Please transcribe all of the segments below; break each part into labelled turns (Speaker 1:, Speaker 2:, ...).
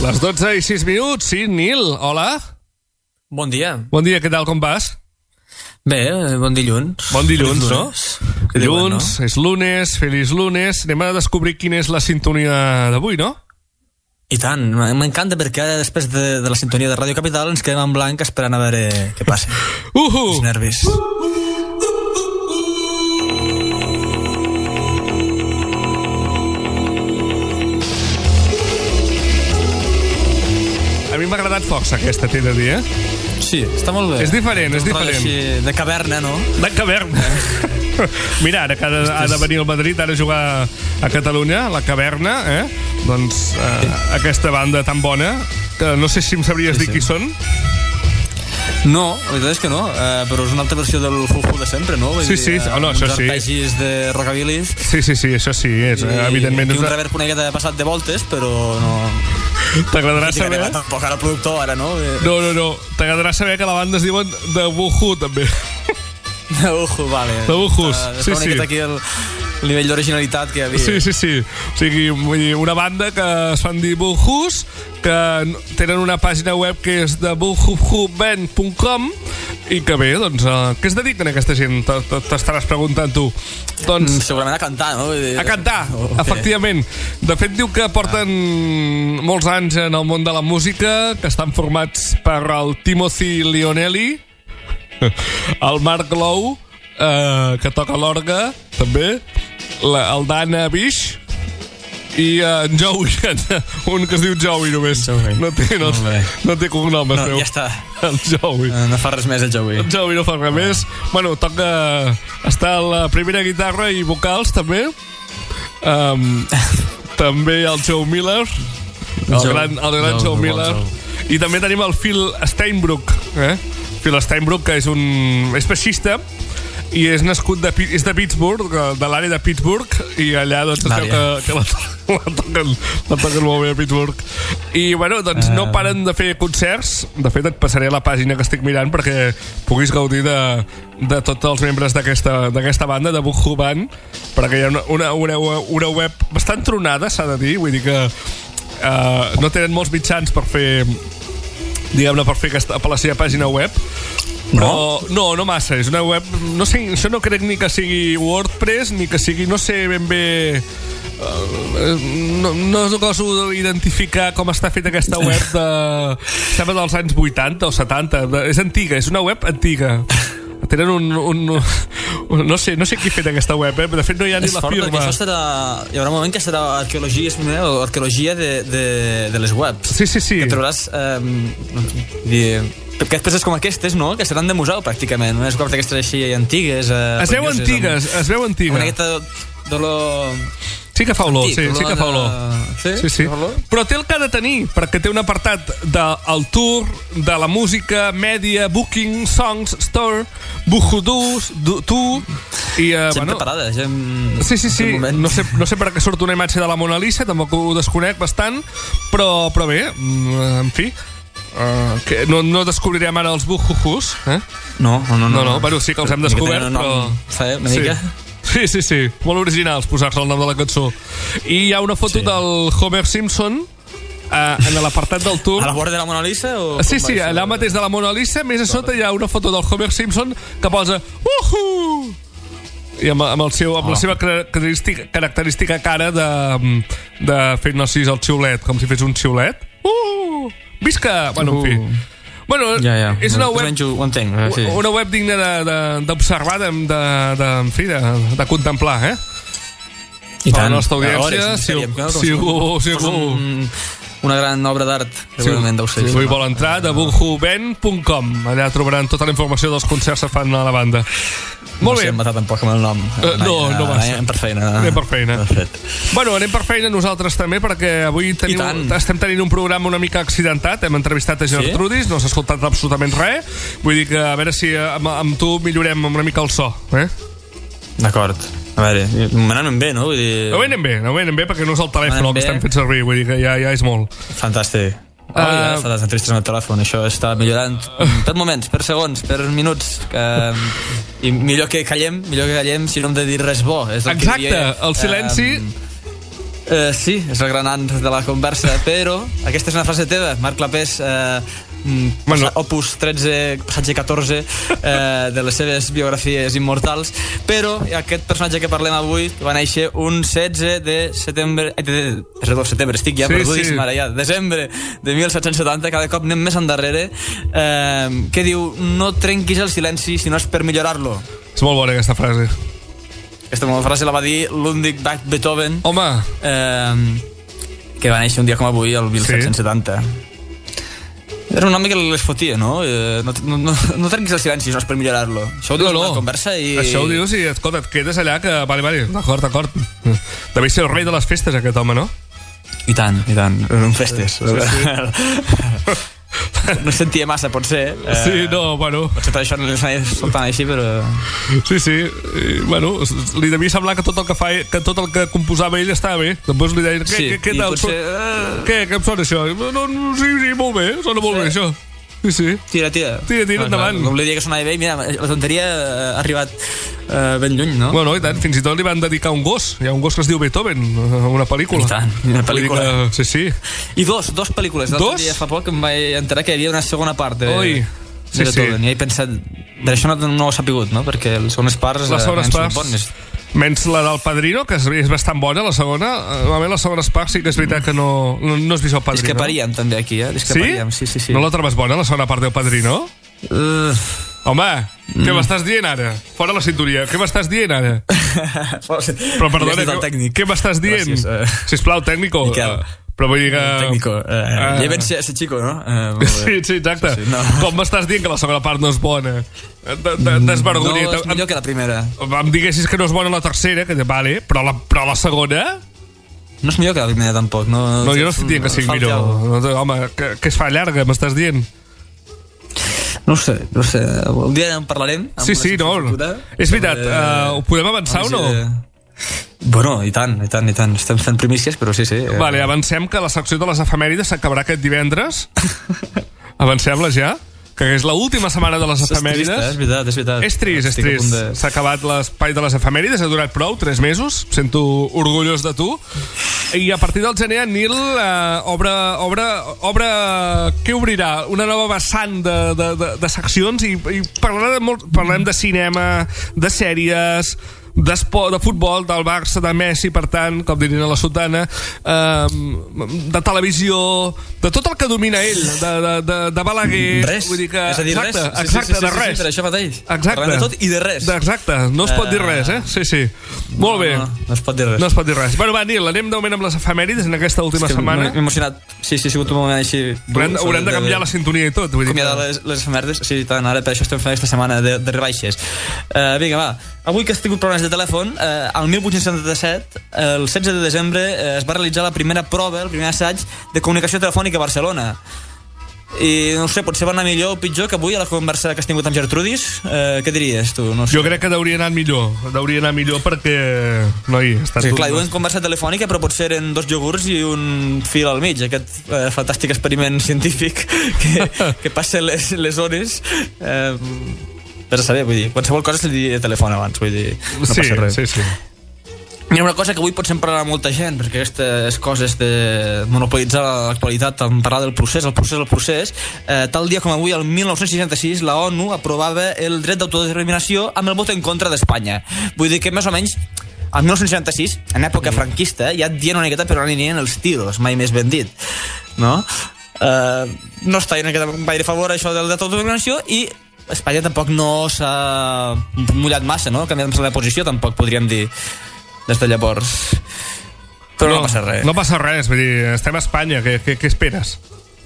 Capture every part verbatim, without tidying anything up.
Speaker 1: Les dotze i sis minuts, sí, Nil, hola.
Speaker 2: Bon dia.
Speaker 1: Bon dia, què tal, com vas?
Speaker 2: Bé, bon dilluns.
Speaker 1: Bon dilluns, no?
Speaker 2: Dilluns, diuen, no?
Speaker 1: És lunes, feliç lunes. Anem a descobrir quina és la sintonia d'avui, no?
Speaker 2: I tant, m'encanta perquè ara després de, de la sintonia de Ràdio Capital ens quedem en blanc esperant a veure què passa.
Speaker 1: Uhu!
Speaker 2: Els nervis.
Speaker 1: A mi m'ha agradat força aquesta, t'he de dir, eh?
Speaker 2: Sí, està molt bé.
Speaker 1: És diferent, és
Speaker 2: Un
Speaker 1: diferent.
Speaker 2: rotllo així de caverna, no?
Speaker 1: De caverna. Mira, ara que ha de, ha de venir al Madrid, ara a jugar a Catalunya, a la caverna, eh? Doncs eh, sí. Aquesta banda tan bona, que no sé si em sabries
Speaker 2: Sí,
Speaker 1: dir
Speaker 2: sí.
Speaker 1: qui són.
Speaker 2: No, la veritat és que no, eh, però és una altra versió del Hu-Hu de sempre, no? Vull
Speaker 1: Sí,
Speaker 2: dir,
Speaker 1: sí,
Speaker 2: eh,
Speaker 1: oh, no, això
Speaker 2: uns
Speaker 1: sí.
Speaker 2: arpegis de rockabilis.
Speaker 1: Sí, sí, sí, això sí, és,
Speaker 2: I,
Speaker 1: evidentment.
Speaker 2: i
Speaker 1: És
Speaker 2: un
Speaker 1: una...
Speaker 2: reverb una miqueta passat de voltes, però no...
Speaker 1: T'agradarà
Speaker 2: I
Speaker 1: saber...
Speaker 2: que tampoc ara el productor, ara, no?
Speaker 1: No, no, no. T'agradarà saber que la banda es diuen The Woohoo, també.
Speaker 2: De Uhu, vale.
Speaker 1: De Uhus,
Speaker 2: Uh,
Speaker 1: sí,
Speaker 2: una
Speaker 1: sí.
Speaker 2: miqueta aquí el, el nivell d'originalitat que hi havia.
Speaker 1: Sí, sí, sí. O sigui, vull dir, una banda que es fan dir Woohoos, que tenen una pàgina web que és de woohoo band punt com i que bé, doncs, uh, què es dediquen aquesta gent? T'estaràs preguntant tu. Doncs...
Speaker 2: Mm, segurament a cantar, no? Vull dir...
Speaker 1: A cantar,
Speaker 2: Oh,
Speaker 1: okay. Efectivament. De fet, diu que porten molts anys en el món de la música, que estan formats per el Timothy Leonelli, el Mark Lowe, eh, que toca l'orga, també, la, el Dan Bish, i uh, en Joey, un que es diu Joey només.
Speaker 2: Joey.
Speaker 1: No té, no,
Speaker 2: Molt bé.
Speaker 1: no té cognom, es
Speaker 2: No,
Speaker 1: veu.
Speaker 2: ja està.
Speaker 1: El Joey.
Speaker 2: Uh, no fa res més el Joey.
Speaker 1: El Joey no fa res més. Bueno, toca... Està a la primera guitarra i vocals, també. Um, també el Joe Miller, el
Speaker 2: Joe.
Speaker 1: gran, el gran
Speaker 2: Joe,
Speaker 1: Joe
Speaker 2: el
Speaker 1: Miller.
Speaker 2: bon Joe.
Speaker 1: I també tenim el Phil Steinbrook, eh? Phil Steinbrook, que és un... és baixista i és nascut de, Pi- és de Pittsburgh, de l'àrea de Pittsburgh, i allà doncs es veu que,
Speaker 2: L'àrea.
Speaker 1: que la, la, toquen, la toquen molt bé a Pittsburgh. I bueno, doncs no paren de fer concerts. De fet, et passaré a la pàgina que estic mirant perquè puguis gaudir de, de tots els membres d'aquesta d'aquesta banda, de Woohoo Band, perquè hi ha una, una, una, una web bastant tronada, s'ha de dir, vull dir que uh, no tenen molts mitjans per fer, diguem-ne, per fer aquesta, per la seva pàgina web. Però no, no massa, és una web, no sé, això no crec ni que sigui WordPress ni que sigui, no sé ben bé, uh, no, no goso identificar com està feta aquesta web de, sembla dels anys vuitanta o setanta, de, és antiga, és una web antiga. Tenen un, un, un no sé, no sé qui ha fet aquesta web, eh? De fet no hi ha ni
Speaker 2: És
Speaker 1: la
Speaker 2: fort,
Speaker 1: firma.
Speaker 2: perquè això serà... Hi haurà un moment que serà arqueologia, o arqueologia de, de, de les webs.
Speaker 1: Sí, sí, sí.
Speaker 2: Que trobaràs... Eh, dir, perquè després és com aquestes, no? Que seran de museu, pràcticament. Unes webs d'aquestes així antigues. Eh,
Speaker 1: Es veu antigues, es veu antiga.
Speaker 2: Una miqueta d'olor...
Speaker 1: Sí que fa olor,
Speaker 2: Antic,
Speaker 1: sí, sí que fa olor.
Speaker 2: Sí?
Speaker 1: Sí, sí.
Speaker 2: Fa olor?
Speaker 1: Però té el que ha de tenir, perquè té un apartat del tour, de la música, media, booking, songs, store, buhudus, du, tu... I, uh,
Speaker 2: Gent
Speaker 1: bueno,
Speaker 2: preparada, gent...
Speaker 1: sí, sí, sí. No sé, no sé per què surt una imatge de la Mona Lisa, tampoc ho desconec bastant, però, però bé, mm, en fi... Uh, que no, no descobrirem ara els buhudus, eh?
Speaker 2: No, no, no.
Speaker 1: No, no, bueno, sí que els hem descobert, però...
Speaker 2: Fa una mica...
Speaker 1: Sí, sí, sí, molt originals posar-se el nom de la cançó. I hi ha una foto
Speaker 2: Sí.
Speaker 1: del Homer Simpson eh, en l'apartat del tour.
Speaker 2: A la vora de la Mona Lisa? O
Speaker 1: Sí,
Speaker 2: com
Speaker 1: sí,
Speaker 2: va això?
Speaker 1: allà mateix de la Mona Lisa, més a sota hi ha una foto del Homer Simpson que posa Uhu! I amb, amb, el seu, amb
Speaker 2: Oh.
Speaker 1: la seva característica, característica cara de, de fer, no sé, el xiulet, com si fes un xiulet. Uh! Visca! Bueno, en fi. Bueno,
Speaker 2: Ja, ja.
Speaker 1: és una web,
Speaker 2: Ho entenc, eh, sí.
Speaker 1: una web digna d'observar, de, de, de, de, en fi, de, de contemplar, eh?
Speaker 2: I
Speaker 1: Per
Speaker 2: tant.
Speaker 1: la nostra audiència,
Speaker 2: A veure,
Speaker 1: si,
Speaker 2: seríem, no? Com
Speaker 1: si, algú, si,
Speaker 2: fos
Speaker 1: algú,
Speaker 2: un, una gran obra d'art, segurament deu ser.
Speaker 1: si algú hi vol entrar, de woohoo band punt com. Allà trobaran tota la informació dels concerts que fan a la banda. Molt
Speaker 2: no sé,
Speaker 1: bé.
Speaker 2: hem matat tampoc amb el nom.
Speaker 1: Uh, no, no massa.
Speaker 2: Anem per feina.
Speaker 1: Anem per feina.
Speaker 2: De fet.
Speaker 1: Bueno, anem per feina nosaltres també, perquè avui teniu,
Speaker 2: tant.
Speaker 1: estem tenint un programa una mica accidentat. Hem entrevistat a Gertrudis, no s'ha escoltat absolutament res. Vull dir que a veure si amb, amb tu millorem una mica el so, eh?
Speaker 2: D'acord. A veure, m'anem bé, no? Vull dir...
Speaker 1: No venen bé, no venen bé, perquè no és el telèfon
Speaker 2: Anem
Speaker 1: el que
Speaker 2: bé.
Speaker 1: estem fent servir, vull dir que ja, ja és molt.
Speaker 2: Fantàstic. Oh,
Speaker 1: Uh,
Speaker 2: ja està desentristes amb el telèfon, això està millorant per moments, per segons, per minuts que... i millor que callem millor que callem si no hem de dir res bo, és el
Speaker 1: Exacte,
Speaker 2: que diria,
Speaker 1: el silenci
Speaker 2: um, Uh, sí, és el gran ant de la conversa, però aquesta és una frase teva, Marc Clapés, uh, bueno. opus tretze, passatge catorze uh, de les seves biografies immortals, però aquest personatge que parlem avui va néixer un setze de setembre, eh, de, perdó, setembre, estic ja sí, perdudíssim sí. ara ja, desembre de mil set-cents setanta, cada cop anem més endarrere, uh, que diu, no trenquis el silenci si no és per millorar-lo.
Speaker 1: És molt bona aquesta frase.
Speaker 2: Aquesta frase la va dir Ludwig van Beethoven.
Speaker 1: Home!
Speaker 2: Eh, que va néixer un dia com avui, el mil set-cents setanta. Sí. Era un home que les fotia, no? Eh, no, no, no, no trenquis el silenci, no és per millorar-lo. Això ho dius no, no. en la conversa i...
Speaker 1: Això ho dius i, escolta, et quedes allà que... Vale, vale, d'acord, d'acord. Devia ser el rei de les festes, aquest home, no?
Speaker 2: I tant, i tant. Eren festes.
Speaker 1: Sí, sí.
Speaker 2: No sentia massa, potser.
Speaker 1: Eh, sí, no, bueno...
Speaker 2: Potser per això no li s'anava soltant així, però...
Speaker 1: Sí, sí. I, bueno, li devia semblar que tot el que fa, que tot el que composava ell estava bé. Després li deien, què,
Speaker 2: sí,
Speaker 1: què, què tal?
Speaker 2: Potser...
Speaker 1: Què, què em sona això? No, no, sí, sí, molt bé, sona molt sí. bé, això. Sí, sí.
Speaker 2: Tira, tira.
Speaker 1: Tira, tira, ah, endavant.
Speaker 2: Com li deia que sonava bé, mira, la tonteria ha arribat uh, ben lluny, no?
Speaker 1: Bueno, i tant, fins i tot li van dedicar un gos. Hi ha un gos que es diu Beethoven, una pel·lícula.
Speaker 2: I tant, una pel·lícula.
Speaker 1: Que, sí, sí.
Speaker 2: I dos, dos pel·lícules. L'altre dia fa poc em vaig enterar que hi havia una segona part de,
Speaker 1: Oi.
Speaker 2: Sí, de Beethoven. Sí. I he pensat, d'això no, no ho he sapigut, no? Perquè les segones parts...
Speaker 1: Les segones parts... Bones. Menys la del Padrino, que és bastant bona, la segona. Normalment les segones parts sí que és veritat que no, no, no has vist el Padrino.
Speaker 2: Discreparíem també aquí, eh? Discreparíem. Sí? Sí, sí, sí.
Speaker 1: No la trobes bona, la segona part del Padrino?
Speaker 2: Uh...
Speaker 1: Home, mm. què m'estàs dient ara? Fora la cinturia, què m'estàs dient ara? Però perdona, què, què m'estàs dient? Gràcies, uh... Sisplau, tècnico.
Speaker 2: Miquel.
Speaker 1: Però vull dir que...
Speaker 2: Tècnico. Uh, uh, ja ven ser, ser xico, no? Uh,
Speaker 1: sí, sí, exacte. Sí, sí, no. Com m'estàs dient que la segona part no és bona? De, de, desvergonyit.
Speaker 2: No, és millor que la primera.
Speaker 1: Em diguessis que no és bona la tercera, que vale, però la, però la segona...
Speaker 2: No és millor que la primera, tampoc. No,
Speaker 1: no jo no estic dient que sigui millor. No, home, que, que es fa llarga, m'estàs dient?
Speaker 2: No ho sé, no ho sé. Un dia en parlarem.
Speaker 1: Sí, sí, no. És veritat. Uh, ho podem avançar o no?
Speaker 2: Bueno, i tant, i tant, i tant. Estem fent primícies, però sí, sí.
Speaker 1: Vale, avancem que la secció de les efemèrides s'acabarà aquest divendres. Avancem-la ja, que és l'última setmana de les efemèrides.
Speaker 2: És trist, eh? És veritat, és veritat.
Speaker 1: És trist, és trist. De... S'ha acabat l'espai de les efemèrides, ha durat prou, tres mesos. Sento orgullós de tu. I a partir del gener, en Nil eh, obre, obre, obre... Què obrirà? Una nova vessant de, de, de, de seccions i, i parlarem, de molt, parlarem de cinema, de sèries... d'esport, de futbol, del Barça, de Messi, per tant, com dirien a la sotana, eh, de televisió, de tot el que domina ell, de, de, de, de Balaguer.
Speaker 2: Res,
Speaker 1: vull dir que,
Speaker 2: és a dir,
Speaker 1: exacte,
Speaker 2: res.
Speaker 1: Exacte,
Speaker 2: sí, sí, sí,
Speaker 1: de res.
Speaker 2: Sí, sí, això mateix.
Speaker 1: Exacte.
Speaker 2: Parlem de tot i de res.
Speaker 1: Exacte, no es pot dir res, eh? Sí, sí. Molt bé.
Speaker 2: No, no, no es pot dir res.
Speaker 1: No es pot dir res. Bueno, va, Nil, anem de moment amb les efemèrides en aquesta última setmana.
Speaker 2: M'he emocionat. Sí, sí, ha sigut un moment així...
Speaker 1: Haurem, haurem de canviar la sintonia i tot. Vull dir
Speaker 2: Comiadar que... les, les efemèrides, sí, tant, ara per això estem fent aquesta setmana de, de rebaixes. Uh, vinga, va. Avui que has tingut problemes de telèfon, eh, el mil vuit-cents setanta-set, el setze de desembre, eh, es va realitzar la primera prova, el primer assaig de comunicació telefònica a Barcelona. I no sé, potser va anar millor o pitjor que avui a la conversa que has tingut amb Gertrudis. Eh, què diries, tu? No sé.
Speaker 1: Jo crec que hauria anat millor. Hauria anat millor perquè... Noi, està
Speaker 2: sí,
Speaker 1: tot...
Speaker 2: Clar, diuen conversa telefònica, però potser eren dos iogurts i un fil al mig. Aquest eh, fantàstic experiment científic que, que passa les, les hores... Eh, per saber, vull dir, qualsevol cosa se li diria telèfon abans, vull dir, no
Speaker 1: sí,
Speaker 2: passa res.
Speaker 1: Sí, sí.
Speaker 2: Mira, una cosa que avui potser en parlarà molta gent, perquè aquestes coses de monopolitzar l'actualitat, en parlar del procés, el procés, el procés, eh, tal dia com avui, el mil nou-cents seixanta-sis, la ONU aprovava el dret d'autodeterminació amb el vot en contra d'Espanya. Vull dir que més o menys el mil nou-cents seixanta-sis, en època franquista, ja et dient una miqueta per on anirien els tiros, mai més ben dit, no? Eh, no està una miqueta gaire a favor això del dret d'autodeterminació i Espanya tampoc no s'ha mullat massa, no? Canviant la posició, tampoc podríem dir, des de llavors. Però no, no passa res.
Speaker 1: No passa res, vull dir, estem a Espanya, què, què, què esperes?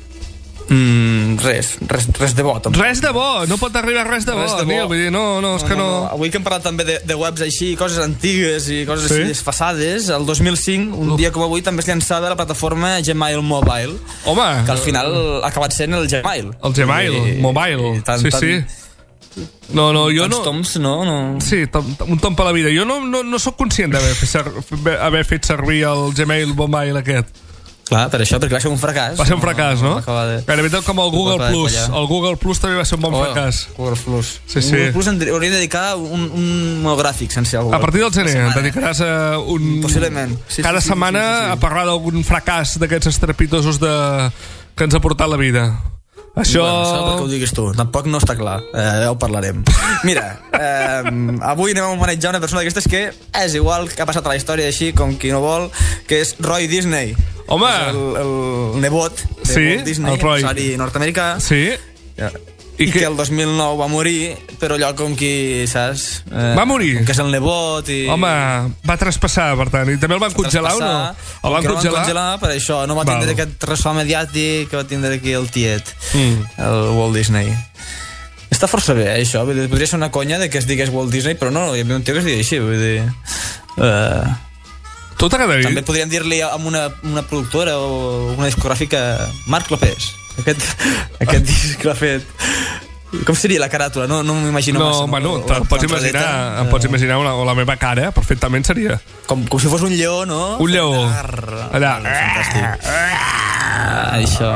Speaker 2: Mm, res, res, res de bo. Tampoc.
Speaker 1: Res de bo, no pot arribar res de bo, res de bo. Nil, vull dir, no, no, és no, que no... no.
Speaker 2: Avui que hem parlat també de, de webs així, coses antigues i coses sí? així desfasades, el dos mil cinc, un Uf. dia com avui, també es llançava la plataforma Gmail Mobile.
Speaker 1: Home!
Speaker 2: Que al final ha acabat sent el Gmail.
Speaker 1: El Gmail, I, Mobile, i tant, sí, tant, sí. No, no, jo no...
Speaker 2: toms, no, no...
Speaker 1: Sí, tom, un tom per la vida. Jo no, no, no sóc conscient d'haver fet, ser, haver fet servir el Gmail Mobile aquest.
Speaker 2: Clar, per això, perquè va ser un fracàs.
Speaker 1: Va ser un fracàs, no?
Speaker 2: no? De...
Speaker 1: Gairebé tal com el Google Plus. El Google Plus també va ser un bon oh, fracàs.
Speaker 2: Google Plus.
Speaker 1: Sí, sí.
Speaker 2: Google Plus hauria de dedicar un, un monogràfic sense el Google.
Speaker 1: A partir del gener dedicaràs a un...
Speaker 2: Possiblement. Sí,
Speaker 1: cada
Speaker 2: sí, sí,
Speaker 1: setmana
Speaker 2: sí, sí, sí.
Speaker 1: a parlar d'algun fracàs d'aquests estrepitosos de... que ens ha portat la vida. Això...
Speaker 2: Bueno, això perquè ho diguis tu, tampoc no està clar, eh, ja ho parlarem. Mira, eh, avui anem a manejar una persona d'aquestes que és igual que ha passat a la història així com qui no vol, que és Roy Disney.
Speaker 1: Home!
Speaker 2: És el, el nebot de
Speaker 1: sí,
Speaker 2: Walt Disney,
Speaker 1: el Roy.
Speaker 2: empresari nord-americà.
Speaker 1: Sí.
Speaker 2: Ja. I, I que... que el dos mil nou va morir, però allò com qui, saps? Eh,
Speaker 1: va morir?
Speaker 2: Que és el nebot i...
Speaker 1: Home, va traspassar, per tant. I també el van congelar o no? El van congelar?
Speaker 2: El van congelar, per això no va tindre Val. aquest ressò mediàtic que va tindre aquí el tiet, mm. el Walt Disney. Està força bé, eh, això. Vull dir, podria ser una conya de que es digués Walt Disney, però no, hi havia un tio que es digui així, vull dir... Uh...
Speaker 1: Tu t'agradaria?
Speaker 2: També podríem dir-li amb una, una productora o una discogràfica Marc López. Aquest, aquest disc l'ha fet... Com seria la caràtula? No, no m'imagino
Speaker 1: no,
Speaker 2: massa. No,
Speaker 1: bueno, te'n pots imaginar, uh, em pots imaginar una, la meva cara, perfectament seria.
Speaker 2: Com, com si fos un lleó, no?
Speaker 1: Un lleó. Allà.
Speaker 2: Fantàstic. Ah, això.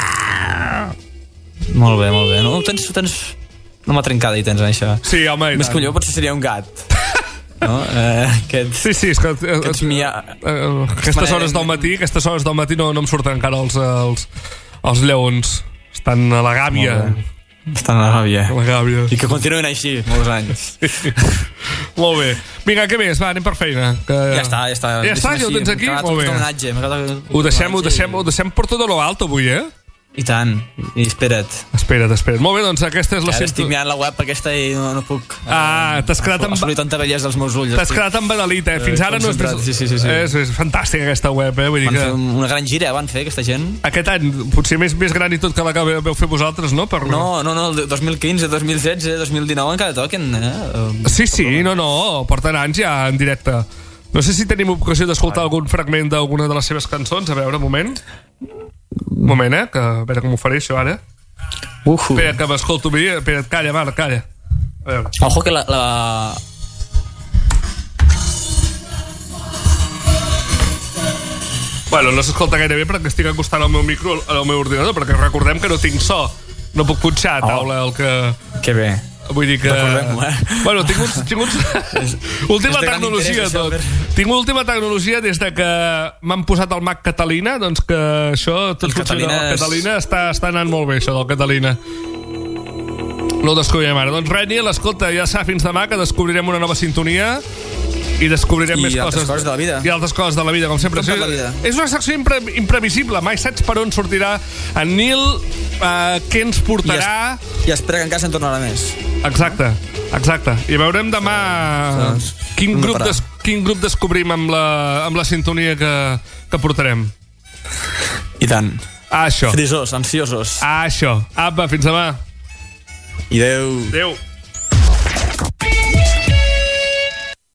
Speaker 2: Molt bé, molt bé. No, tens, tens... no m'ha trencada i tens això.
Speaker 1: Sí, home, i
Speaker 2: Més que un lleó potser seria un gat. No? Eh, aquest,
Speaker 1: sí, sí, és que
Speaker 2: aquests mia...
Speaker 1: uh, aquestes hores del matí aquestes hores del matí no, no em surten encara els, els, els lleons. Estan a la gàbia.
Speaker 2: Estan a la gàbia.
Speaker 1: A la gàbia.
Speaker 2: I que continuen així molts anys.
Speaker 1: Molt bé. Vinga, què més? Va, anem per feina. Que...
Speaker 2: Ja està, ja està.
Speaker 1: Ja està, ja ho tens aquí? Molt bé. Ho deixem, ho deixem, ho deixem per tot a lo alto avui, eh?
Speaker 2: I tant, i espera't.
Speaker 1: Espera't, espera't. Molt bé, doncs aquesta és la...
Speaker 2: Ara estic mirant la web aquesta i no, no puc...
Speaker 1: Ah, t'has quedat amb...
Speaker 2: Assolir tanta bellesa als meus ulls.
Speaker 1: T'has quedat amb Badalita, eh? Fins ara no és...
Speaker 2: Sí, sí, sí, sí.
Speaker 1: És, és fantàstica aquesta web, eh? Vull dir
Speaker 2: van
Speaker 1: que...
Speaker 2: fer una gran gira, van fer, aquesta gent.
Speaker 1: Aquest any, potser més, més gran i tot que la que veu fer vosaltres, no? Per...
Speaker 2: No, no, no, el dos mil quinze, dos mil setze, dos mil dinou encara toquen, eh?
Speaker 1: Sí, sí, no, no, porten anys ja en directe. No sé si tenim ocasió d'escoltar algun fragment d'alguna de les seves cançons. A veure, un moment. Un moment, eh? Que, a veure com ho faré, això, ara.
Speaker 2: Uh -huh.
Speaker 1: Espera, que m'escolto bé. Espera, calla, Marc, calla. A veure.
Speaker 2: Ojo que la... la...
Speaker 1: Bueno, no s'escolta gaire bé perquè estic acostant el meu micro al meu ordinador, perquè recordem que no tinc so. No puc punxar a taula oh. el que...
Speaker 2: Que bé.
Speaker 1: Vull dir que...
Speaker 2: Recordem-ho, eh?
Speaker 1: Bueno, tinc uns... Tinc uns... última tecnologia, tot. Tinc última tecnologia des de que m'han posat el Mac Catalina, doncs que això... Tot el Catalina, és... Catalina està, està anant molt bé, això del Catalina. No ho descobrirem ara. Doncs res, Nil, escolta, ja s'ha fins demà que descobrirem una nova sintonia i descobrirem
Speaker 2: I
Speaker 1: més coses.
Speaker 2: coses de la vida.
Speaker 1: I altres coses de la vida, com sempre.
Speaker 2: Com la vida.
Speaker 1: És una secció impre imprevisible. Mai saps per on sortirà en Nil, uh, què ens portarà...
Speaker 2: I, es, i espera que encara se'n tornarà més.
Speaker 1: Exacte, exacte. I veurem demà doncs, quin, grup des, quin grup descobrim amb la, amb la sintonia que, que portarem.
Speaker 2: I tant.
Speaker 1: Ah, això.
Speaker 2: Frisós, ansiosos.
Speaker 1: Ah, això. Apa, fins demà.
Speaker 2: I adeu.
Speaker 1: Adeu.